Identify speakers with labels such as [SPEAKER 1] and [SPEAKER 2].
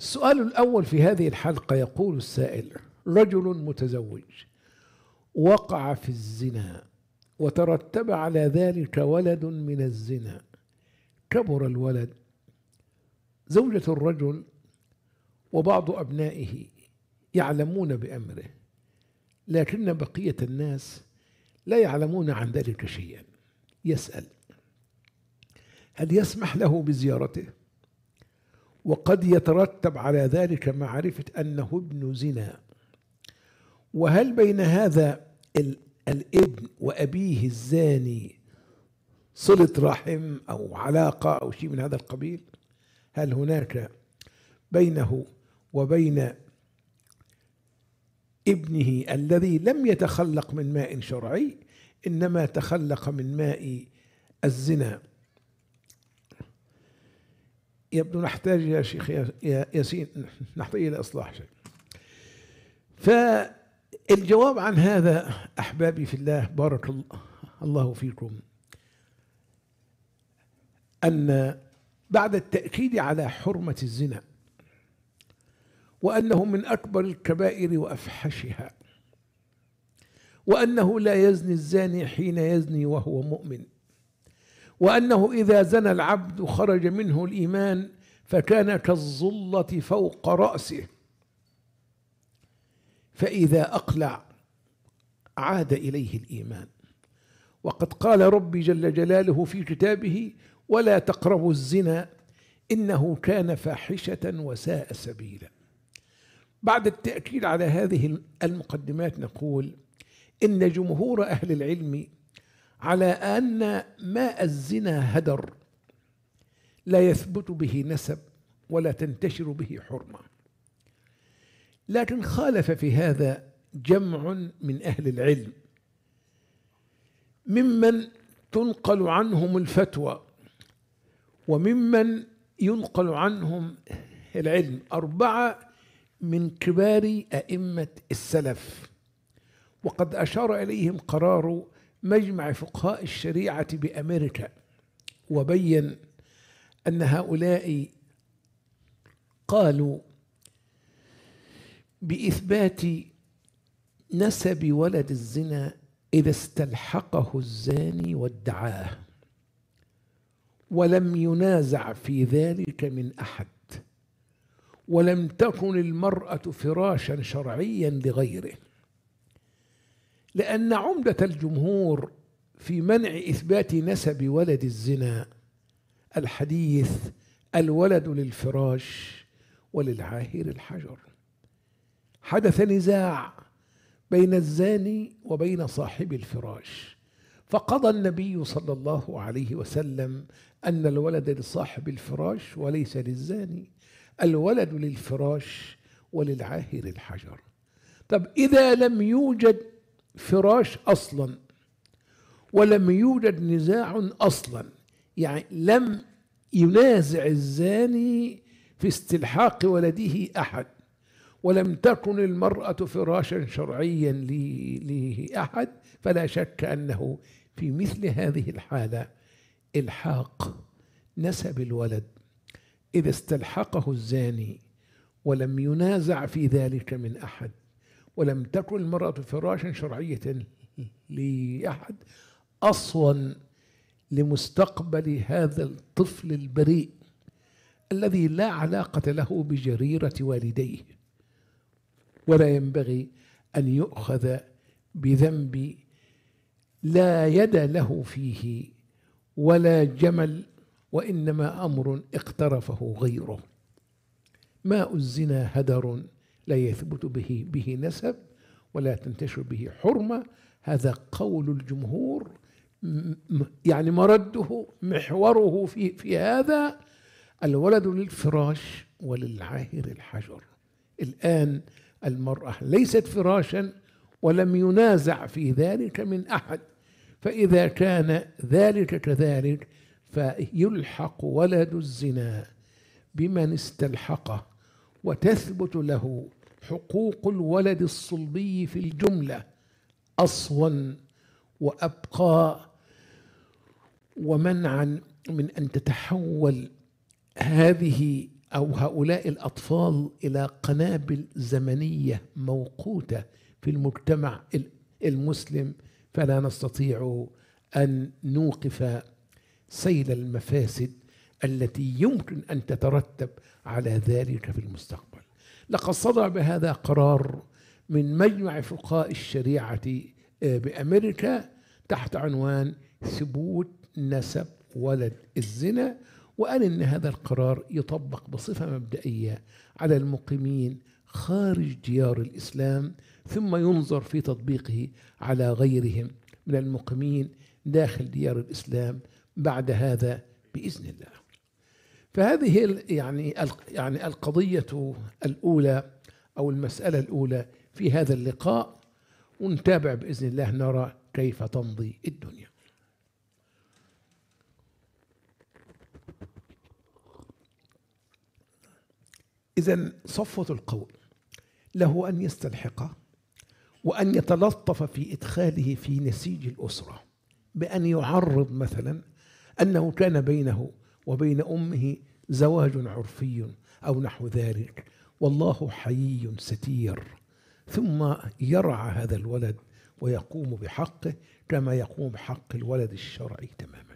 [SPEAKER 1] السؤال الأول في هذه الحلقة يقول السائل: رجل متزوج وقع في الزنا وترتب على ذلك ولد من الزنا، كبر الولد، زوجة الرجل وبعض أبنائه يعلمون بأمره، لكن بقية الناس لا يعلمون عن ذلك شيئا. يسأل: هل يسمح له بزيارته؟ وقد يترتب على ذلك معرفة أنه ابن زنا. وهل بين هذا الابن وأبيه الزاني صلة رحم أو علاقة أو شيء من هذا القبيل؟ هل هناك بينه وبين ابنه الذي لم يتخلق من ماء شرعي إنما تخلق من ماء الزنا؟ يبدو نحتاج يا شيخ ياسين، نحتاج إلى إصلاح شيء. فالجواب عن هذا أحبابي في الله، بارك الله فيكم، أن بعد التأكيد على حرمة الزنا وأنه من أكبر الكبائر وأفحشها، وأنه لا يزني الزاني حين يزني وهو مؤمن، وأنه إذا زنى العبد خرج منه الإيمان فكان كالظلة فوق رأسه، فإذا أقلع عاد إليه الإيمان. وقد قال ربي جل جلاله في كتابه: ولا تقربوا الزنا إنه كان فاحشة وساء سبيلا. بعد التأكيد على هذه المقدمات نقول إن جمهور أهل العلم على أن ماء الزنا هدر لا يثبت به نسب ولا تنتشر به حرمة، لكن خالف في هذا جمع من أهل العلم ممن تنقل عنهم الفتوى وممن ينقل عنهم العلم. 4 من كبار أئمة السلف، وقد أشار إليهم قرار مجمع فقهاء الشريعة بأمريكا، وبين أن هؤلاء قالوا بإثبات نسب ولد الزنا إذا استلحقه الزاني وادعاه ولم ينازع في ذلك من أحد، ولم تكن المرأة فراشا شرعيا لغيره. لأن عمدة الجمهور في منع إثبات نسب ولد الزنا الحديث: الولد للفراش وللعاهر الحجر. حدث نزاع بين الزاني وبين صاحب الفراش، فقضى النبي صلى الله عليه وسلم أن الولد لصاحب الفراش وليس للزاني، الولد للفراش وللعاهر الحجر. طب إذا لم يوجد فراش أصلا ولم يوجد نزاع أصلا، يعني لم ينازع الزاني في استلحاق ولده أحد، ولم تكن المرأة فراشا شرعيا لأحد، فلا شك أنه في مثل هذه الحالة إلحاق نسب الولد إذا استلحقه الزاني ولم ينازع في ذلك من أحد، ولم تكن المرأة فراشا شرعية لأحد، أصلا لمستقبل هذا الطفل البريء الذي لا علاقة له بجريرة والديه، ولا ينبغي أن يؤخذ بذنب لا يد له فيه ولا جمل، وإنما أمر اقترفه غيره. ماء الزنا هدر لا يثبت به نسب ولا تنتشر به حرمة. هذا قول الجمهور، يعني مرده محوره في هذا: الولد للفراش وللعاهر الحجر. الآن المرأة ليست فراشا ولم ينازع في ذلك من أحد، فإذا كان ذلك كذلك فيلحق ولد الزنا بمن استلحقه، وتثبت له حقوق الولد الصلبي في الجملة أصلا وأبقى، ومنعا من أن تتحول هذه أو هؤلاء الأطفال إلى قنابل زمنية موقوتة في المجتمع المسلم، فلا نستطيع أن نوقف سيل المفاسد التي يمكن أن تترتب على ذلك في المستقبل. لقد صدر بهذا قرار من مجمع فقهاء الشريعة بأمريكا تحت عنوان ثبوت نسب ولد الزنا، وقال إن هذا القرار يطبق بصفة مبدئية على المقيمين خارج ديار الإسلام، ثم ينظر في تطبيقه على غيرهم من المقيمين داخل ديار الإسلام بعد هذا بإذن الله. فهذه يعني القضية الأولى أو المسألة الأولى في هذا اللقاء، ونتابع بإذن الله نرى كيف تمضي الدنيا. إذن صفوة القول له أن يستلحق وأن يتلطف في إدخاله في نسيج الأسرة بأن يعرض مثلا أنه كان بينه وبين أمه زواج عرفي أو نحو ذلك، والله حيي ستير، ثم يرعى هذا الولد ويقوم بحقه كما يقوم بحق الولد الشرعي تماما.